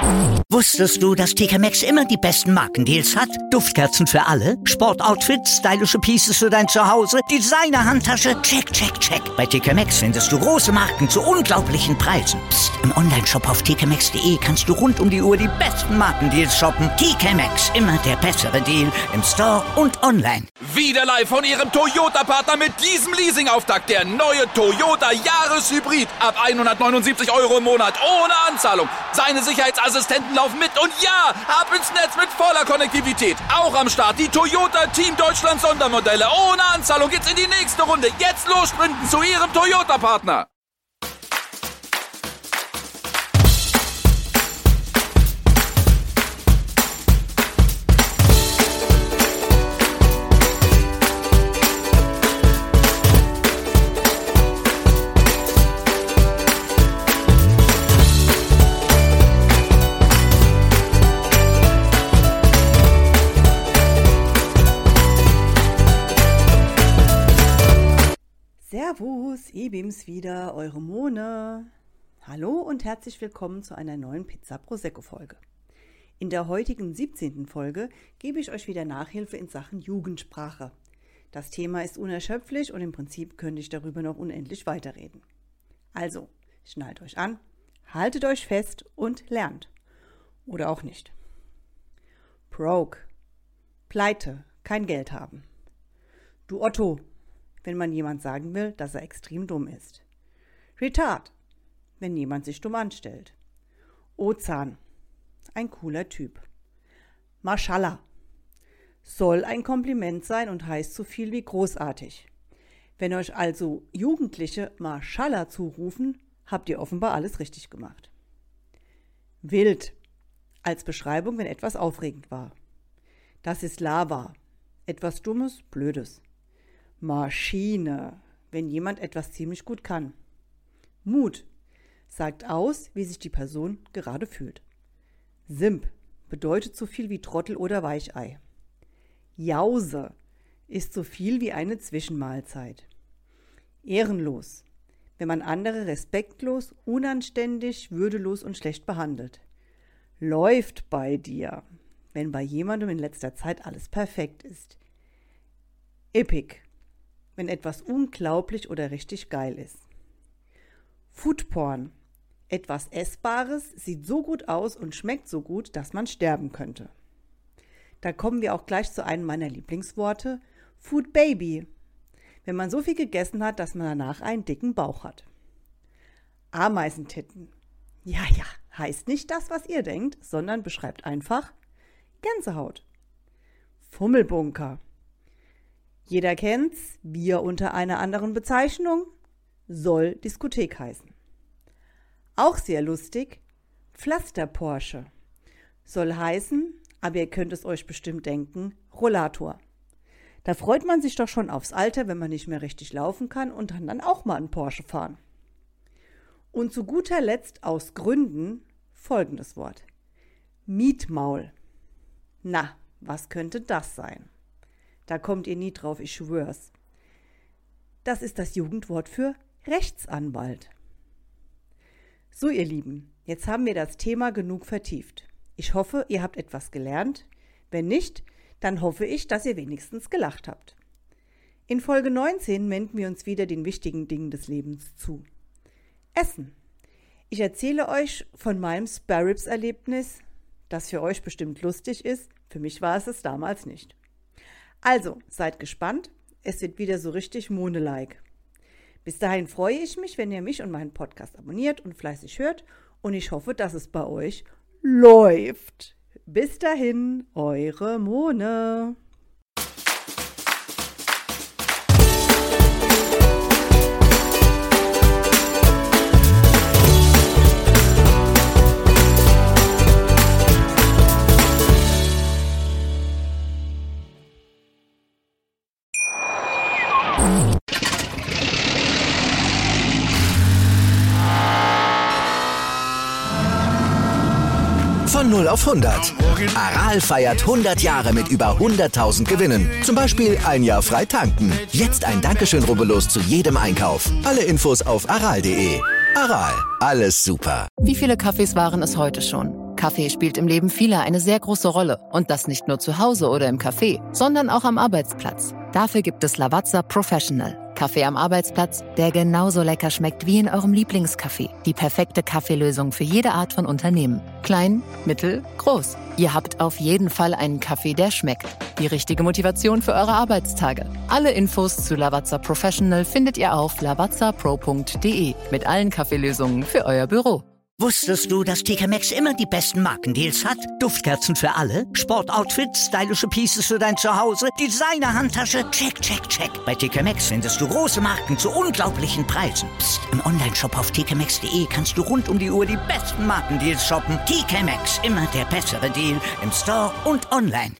Wusstest du, dass TK Maxx immer die besten Markendeals hat? Duftkerzen für alle, Sportoutfits, stylische Pieces für dein Zuhause, Designer-Handtasche, check, check, check. Bei TK Maxx findest du große Marken zu unglaublichen Preisen. Psst. Im Onlineshop auf tkmaxx.de kannst du rund um die Uhr die besten Markendeals shoppen. TK Maxx, immer der bessere Deal im Store und online. Wieder live von Ihrem Toyota-Partner mit diesem Leasing-Auftakt. Der neue Toyota Jahreshybrid. Ab 179 € im Monat. Ohne Anzahlung. Seine Sicherheitsassistenten laufen mit. Und ja, ab ins Netz mit voller Konnektivität. Auch am Start die Toyota Team Deutschland Sondermodelle. Ohne Anzahlung geht's in die nächste Runde. Jetzt los sprinten zu Ihrem Toyota-Partner. Servus, ihr bin's wieder, eure Mone. Hallo und herzlich willkommen zu einer neuen Pizza Prosecco Folge. In der heutigen 17. Folge gebe ich euch wieder Nachhilfe in Sachen Jugendsprache. Das Thema ist unerschöpflich und im Prinzip könnte ich darüber noch unendlich weiterreden. Also, schnallt euch an, haltet euch fest und lernt. Oder auch nicht. Broke, Pleite, kein Geld haben. Du Otto, wenn man jemand sagen will, dass er extrem dumm ist. Retard, wenn jemand sich dumm anstellt. Ozan, ein cooler Typ. Mashallah, soll ein Kompliment sein und heißt so viel wie großartig. Wenn euch also Jugendliche Mashallah zurufen, habt ihr offenbar alles richtig gemacht. Wild, als Beschreibung, wenn etwas aufregend war. Das ist Lava, etwas Dummes, Blödes. Maschine, wenn jemand etwas ziemlich gut kann. Mut, sagt aus, wie sich die Person gerade fühlt. Simp, bedeutet so viel wie Trottel oder Weichei. Jause, ist so viel wie eine Zwischenmahlzeit. Ehrenlos, wenn man andere respektlos, unanständig, würdelos und schlecht behandelt. Läuft bei dir, wenn bei jemandem in letzter Zeit alles perfekt ist. Epic, wenn etwas unglaublich oder richtig geil ist. Foodporn, etwas Essbares, sieht so gut aus und schmeckt so gut, dass man sterben könnte. Da kommen wir auch gleich zu einem meiner Lieblingsworte, Food Baby, wenn man so viel gegessen hat, dass man danach einen dicken Bauch hat. Ameisentitten, ja, heißt nicht das, was ihr denkt, sondern beschreibt einfach Gänsehaut. Fummelbunker, jeder kennt's, Bier unter einer anderen Bezeichnung, soll Diskothek heißen. Auch sehr lustig, Pflaster-Porsche, soll heißen, aber ihr könnt es euch bestimmt denken, Rollator. Da freut man sich doch schon aufs Alter, wenn man nicht mehr richtig laufen kann und dann auch mal einen Porsche fahren. Und zu guter Letzt aus Gründen folgendes Wort. Mietmaul. Na, was könnte das sein? Da kommt ihr nie drauf, ich schwör's. Das ist das Jugendwort für Rechtsanwalt. So, ihr Lieben, jetzt haben wir das Thema genug vertieft. Ich hoffe, ihr habt etwas gelernt. Wenn nicht, dann hoffe ich, dass ihr wenigstens gelacht habt. In Folge 19 wenden wir uns wieder den wichtigen Dingen des Lebens zu. Essen. Ich erzähle euch von meinem Spare-Ribs-Erlebnis, das für euch bestimmt lustig ist. Für mich war es damals nicht. Also, seid gespannt, es wird wieder so richtig Mone-like. Bis dahin freue ich mich, wenn ihr mich und meinen Podcast abonniert und fleißig hört und ich hoffe, dass es bei euch läuft. Bis dahin, eure Mone. Von 0 auf 100. Aral feiert 100 Jahre mit über 100.000 Gewinnen. Zum Beispiel ein Jahr frei tanken. Jetzt ein Dankeschön, rubbellos zu jedem Einkauf. Alle Infos auf aral.de. Aral, alles super. Wie viele Kaffees waren es heute schon? Kaffee spielt im Leben vieler eine sehr große Rolle. Und das nicht nur zu Hause oder im Café, sondern auch am Arbeitsplatz. Dafür gibt es Lavazza Professional. Kaffee am Arbeitsplatz, der genauso lecker schmeckt wie in eurem Lieblingscafé. Die perfekte Kaffeelösung für jede Art von Unternehmen. Klein, mittel, groß. Ihr habt auf jeden Fall einen Kaffee, der schmeckt. Die richtige Motivation für eure Arbeitstage. Alle Infos zu Lavazza Professional findet ihr auf lavazzapro.de mit allen Kaffeelösungen für euer Büro. Wusstest du, dass TK Maxx immer die besten Markendeals hat? Duftkerzen für alle, Sportoutfits, stylische Pieces für dein Zuhause, Designer-Handtasche, check, check, check. Bei TK Maxx findest du große Marken zu unglaublichen Preisen. Psst. Im Onlineshop auf tkmaxx.de kannst du rund um die Uhr die besten Markendeals shoppen. TK Maxx, immer der bessere Deal im Store und online.